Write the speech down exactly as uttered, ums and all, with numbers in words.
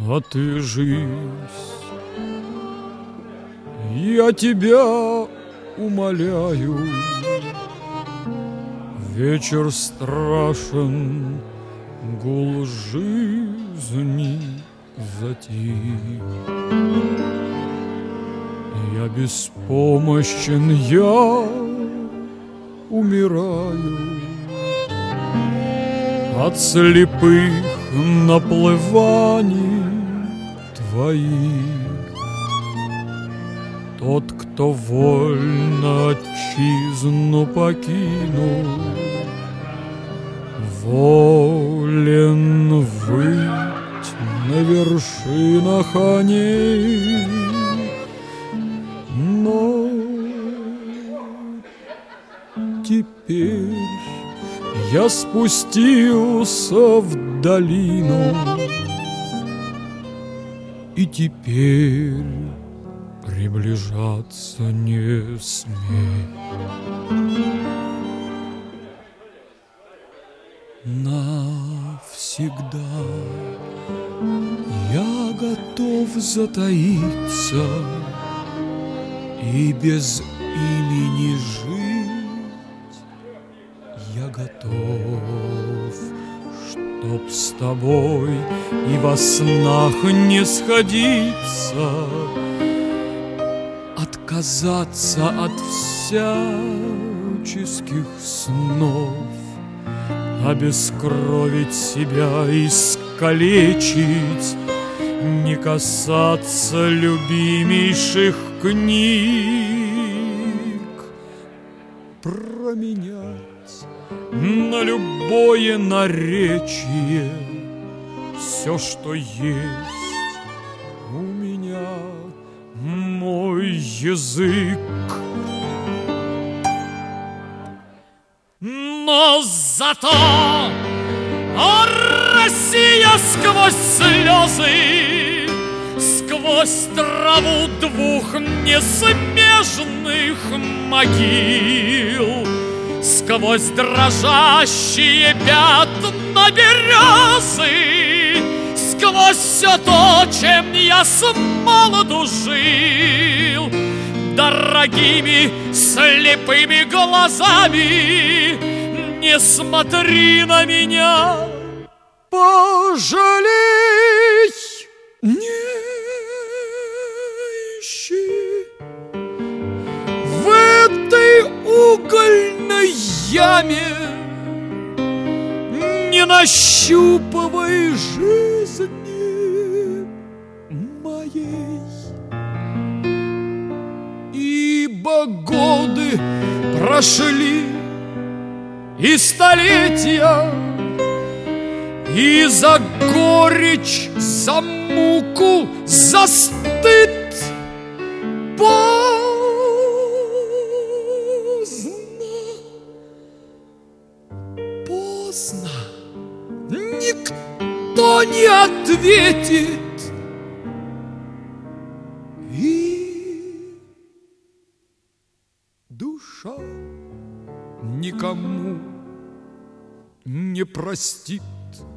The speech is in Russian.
А ты, жизнь, я тебя умоляю, вечер страшен, гул жизни затих. Я беспомощен, я умираю от слепых наплываний твоих. Тот, кто вольно отчизну покинул, волен выть на вершинах они. Но теперь я спустился в долину, и теперь приближаться не смей. Навсегда я готов затаиться и без имени жить. Я готов, чтоб с тобой и во снах не сходиться, отказаться от всяческих снов, обескровить себя, искалечить, не касаться любимейших книг, променять на любое наречие все, что есть у меня, мой язык. Но зато, о, Россия, сквозь слезы, сквозь траву двух несмежных могил, сквозь дрожащие пятна березы, сквозь все то, чем я с молоду жил, дорогими слепыми глазами не смотри на меня, пожалей, не ищи в этой угольной яме, не нащупывай жизни моей, ибо годы прошли и столетия, и за горечь, за муку, за стыд поздно, поздно, никто не ответит, и душа никому не простит.